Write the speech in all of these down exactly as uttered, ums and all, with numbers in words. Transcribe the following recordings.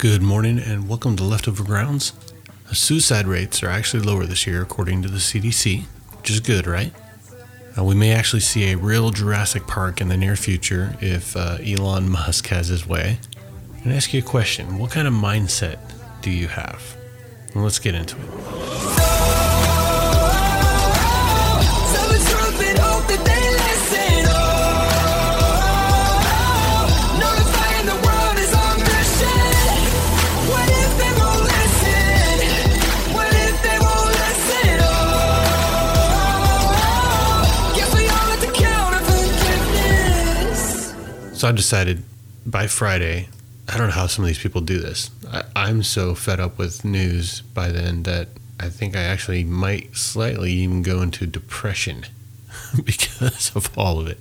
Good morning and welcome to Leftover Grounds. Suicide rates are actually lower this year according to the C D C, which is good, right? Uh, we may actually see a real Jurassic Park in the near future if uh, Elon Musk has his way. I'm going to ask you a question. What kind of mindset do you have? Well, let's get into it. So I decided by Friday, I don't know how some of these people do this. I, I'm so fed up with news by then that I think I actually might slightly even go into depression because of all of it.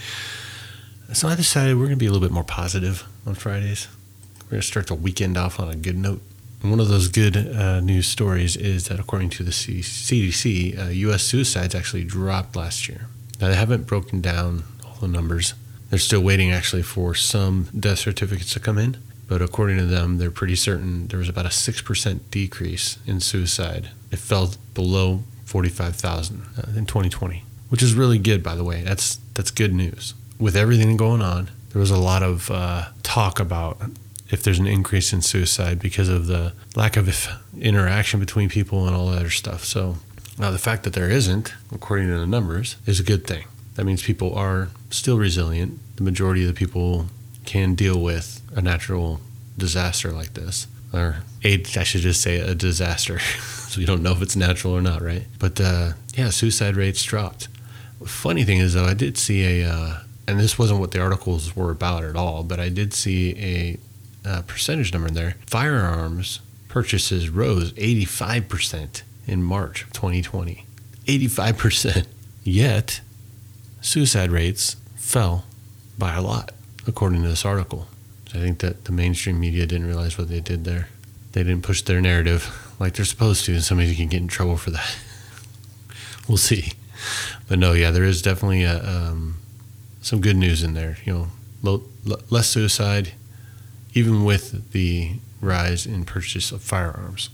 So I decided we're going to be a little bit more positive on Fridays. We're going to start the weekend off on a good note. And one of those good uh, news stories is that according to the C D C, uh, U S suicides actually dropped last year. Now they haven't broken down all the numbers. They're still waiting actually for some death certificates to come in, but according to them, they're pretty certain there was about a six percent decrease in suicide. It fell below forty-five thousand uh, in twenty twenty, which is really good, by the way. That's that's good news. With everything going on, there was a lot of uh, talk about if there's an increase in suicide because of the lack of interaction between people and all that other stuff. So uh, the fact that there isn't, according to the numbers, is a good thing. That means people are still resilient. The majority of the people can deal with a natural disaster like this. Or a, I should just say a disaster. So we don't know if it's natural or not, right? But uh, yeah, suicide rates dropped. Funny thing is, though, I did see a, uh, and this wasn't what the articles were about at all, but I did see a, a percentage number in there. Firearms purchases rose eighty-five percent in March of twenty twenty. eighty-five percent. Yet suicide rates fell by a lot, according to this article. So I think that the mainstream media didn't realize what they did there. They didn't push their narrative like they're supposed to, and somebody can get in trouble for that. We'll see. But no, yeah, there is definitely a, um, some good news in there. You know, low, l- less suicide, even with the rise in purchase of firearms.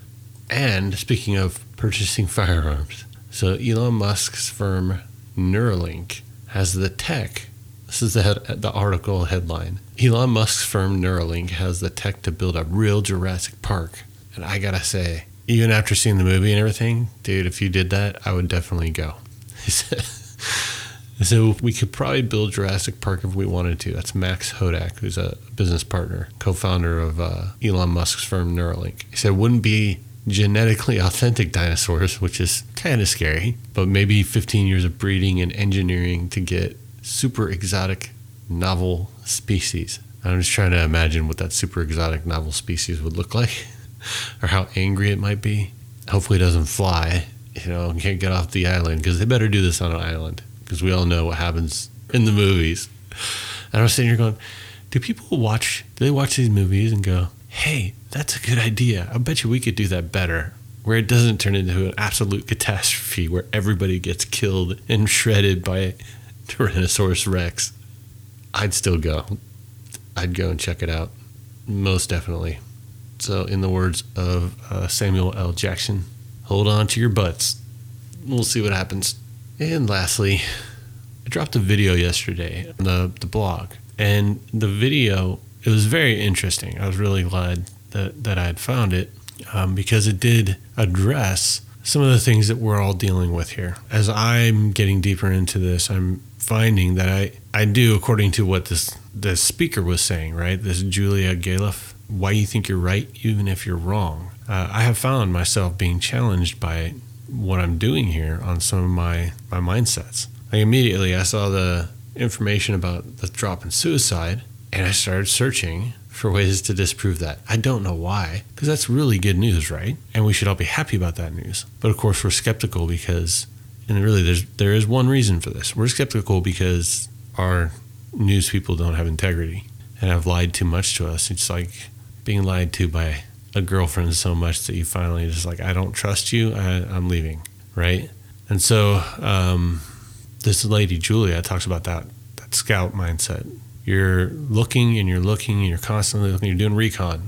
And speaking of purchasing firearms, so Elon Musk's firm Neuralink has the tech. This is the head, the article headline. Elon Musk's firm Neuralink has the tech to build a real Jurassic Park. And I gotta say, even after seeing the movie and everything, dude, if you did that, I would definitely go. He said, so we could probably build Jurassic Park if we wanted to. That's Max Hodak, who's a business partner, co-founder of uh, Elon Musk's firm Neuralink. He said it wouldn't be genetically authentic dinosaurs, which is kind of scary, but maybe fifteen years of breeding and engineering to get super exotic novel species. I'm just trying to imagine what that super exotic novel species would look like or how angry it might be. Hopefully it doesn't fly, you know, and can't get off the island, because they better do this on an island, because we all know what happens in the movies. And I was sitting here going, do people watch, do they watch these movies and go, hey, that's a good idea. I bet you we could do that better, where it doesn't turn into an absolute catastrophe where everybody gets killed and shredded by Tyrannosaurus Rex. I'd still go. I'd go and check it out. Most definitely. So in the words of uh, Samuel L. Jackson, hold on to your butts. We'll see what happens. And lastly, I dropped a video yesterday on the, the blog. And the video, it was very interesting. I was really glad that, that I had found it um, because it did address some of the things that we're all dealing with here. As I'm getting deeper into this, I'm finding that I, I do, according to what this, this speaker was saying, right? This Julia Galef, why you think you're right, even if you're wrong. Uh, I have found myself being challenged by what I'm doing here on some of my, my mindsets. Like immediately I saw the information about the drop in suicide, and I started searching for ways to disprove that. I don't know why, because that's really good news, right? And we should all be happy about that news. But of course, we're skeptical because, and really there's there is one reason for this. We're skeptical because our news people don't have integrity and have lied too much to us. It's like being lied to by a girlfriend so much that you finally just like, I don't trust you, I, I'm leaving, right? And so um, this lady, Julia, talks about that, that scout mindset. You're looking and you're looking and you're constantly looking, you're doing recon.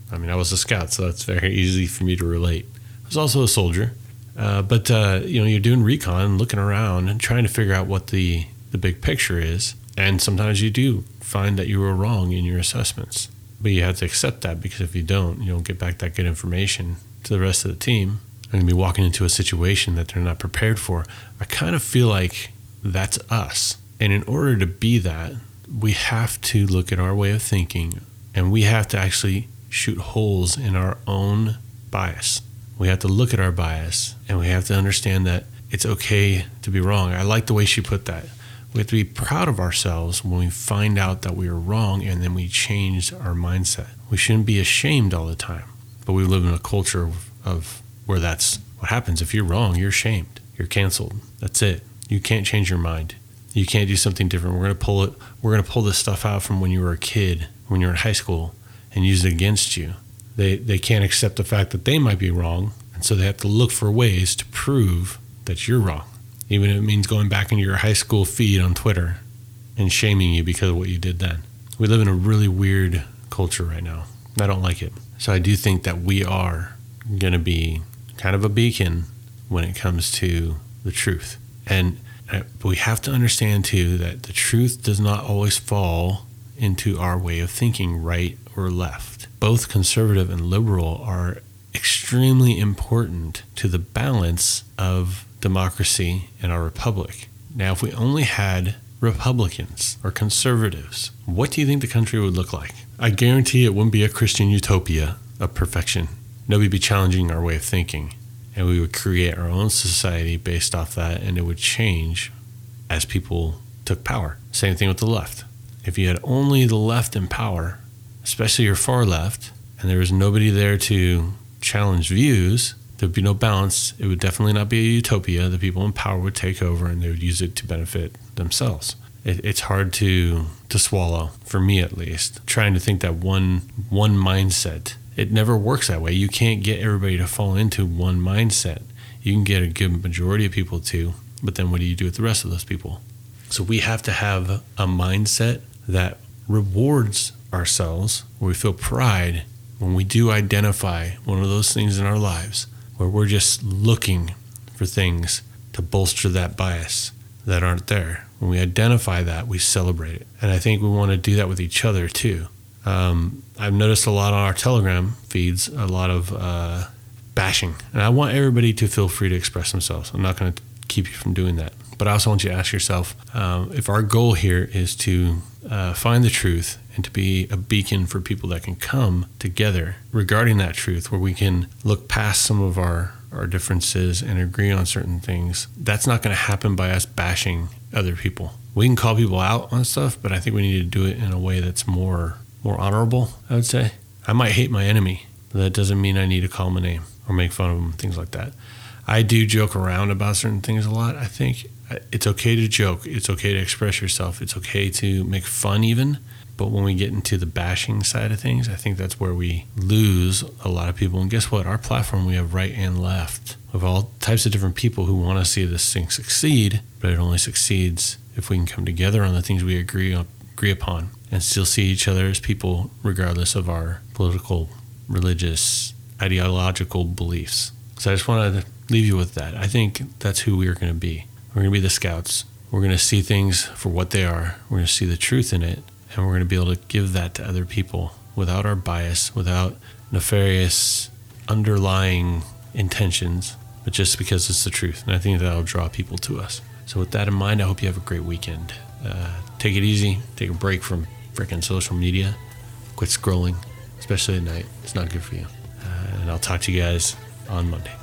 I mean, I was a scout, so that's very easy for me to relate. I was also a soldier. Uh, but, uh, you know, you're doing recon, looking around and trying to figure out what the, the big picture is. And sometimes you do find that you were wrong in your assessments. But you have to accept that, because if you don't, you don't get back that good information to the rest of the team. They're going to be walking into a situation that they're not prepared for. I kind of feel like that's us. And in order to be that, we have to look at our way of thinking, and we have to actually shoot holes in our own bias. We have to look at our bias, and we have to understand that it's okay to be wrong. I like the way she put that. We have to be proud of ourselves when we find out that we are wrong, and then we change our mindset. We shouldn't be ashamed all the time, but we live in a culture of, of where that's what happens. If you're wrong, you're shamed. You're canceled. That's it. You can't change your mind. You can't do something different. We're gonna pull it. We're gonna pull this stuff out from when you were a kid, when you were in high school, and use it against you. They they can't accept the fact that they might be wrong, and so they have to look for ways to prove that you're wrong. Even if it means going back into your high school feed on Twitter and shaming you because of what you did then. We live in a really weird culture right now. I don't like it. So I do think that we are going to be kind of a beacon when it comes to the truth. And but we have to understand, too, that the truth does not always fall into our way of thinking, right or left. Both conservative and liberal are extremely important to the balance of democracy in our republic. Now, if we only had Republicans or conservatives, what do you think the country would look like? I guarantee it wouldn't be a Christian utopia of perfection. Nobody would be challenging our way of thinking, and we would create our own society based off that, and it would change as people took power. Same thing with the left. If you had only the left in power, especially your far left, and there was nobody there to challenge views, there'd be no balance. It would definitely not be a utopia. The people in power would take over, and they would use it to benefit themselves. It, it's hard to to swallow, for me at least, trying to think that one one mindset. It never works that way. You can't get everybody to fall into one mindset. You can get a good majority of people to, but then what do you do with the rest of those people? So we have to have a mindset that rewards ourselves, where we feel pride when we do identify one of those things in our lives, where we're just looking for things to bolster that bias that aren't there. When we identify that, we celebrate it. And I think we want to do that with each other too. Um, I've noticed a lot on our Telegram feeds, a lot of uh, bashing. And I want everybody to feel free to express themselves. I'm not going to keep you from doing that. But I also want you to ask yourself, um, if our goal here is to uh, find the truth and to be a beacon for people that can come together regarding that truth, where we can look past some of our, our differences and agree on certain things, that's not going to happen by us bashing other people. We can call people out on stuff, but I think we need to do it in a way that's more more honorable, I would say. I might hate my enemy, but that doesn't mean I need to call him a name or make fun of him, things like that. I do joke around about certain things a lot. I think it's okay to joke. It's okay to express yourself. It's okay to make fun even. But when we get into the bashing side of things, I think that's where we lose a lot of people. And guess what? Our platform, we have right and left. We have all types of different people who want to see this thing succeed, but it only succeeds if we can come together on the things we agree on, agree upon, and still see each other as people regardless of our political, religious, ideological beliefs. So I just wanted to leave you with that. I think that's who we are going to be. We're going to be the scouts. We're going to see things for what they are. We're going to see the truth in it, and we're going to be able to give that to other people without our bias, without nefarious underlying intentions, but just because it's the truth. And I think that'll draw people to us. So with that in mind, I hope you have a great weekend. Uh, take it easy. Take a break from freaking social media. Quit scrolling, especially at night. It's not good for you. Uh, and I'll talk to you guys on Monday.